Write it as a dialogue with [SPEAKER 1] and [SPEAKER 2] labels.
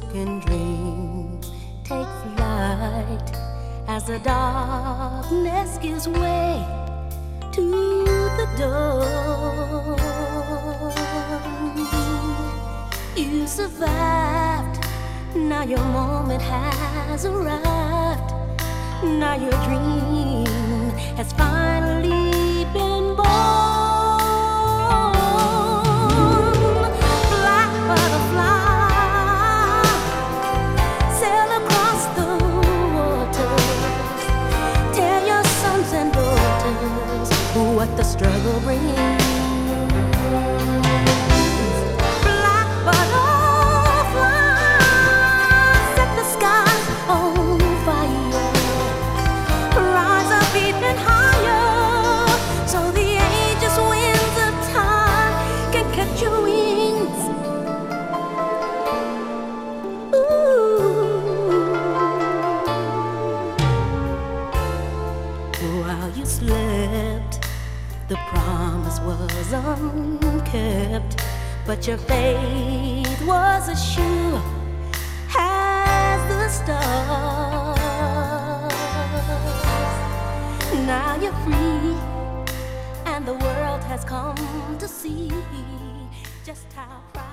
[SPEAKER 1] silken dreams take flight as the darkness gives way to the dawn. You survived, now your moment has arrived. Now your dream has finally been born. Black butterfly, sail across the waters. Tell your sons and daughters what the struggle brings. Black butterfly, set the skies on fire. Rise up even higher, so the ageless winds of time can catch your wings. While you slept, the promise was unkept, but your faith was as sure as the stars. Now you're free, and the world has come to see just how proud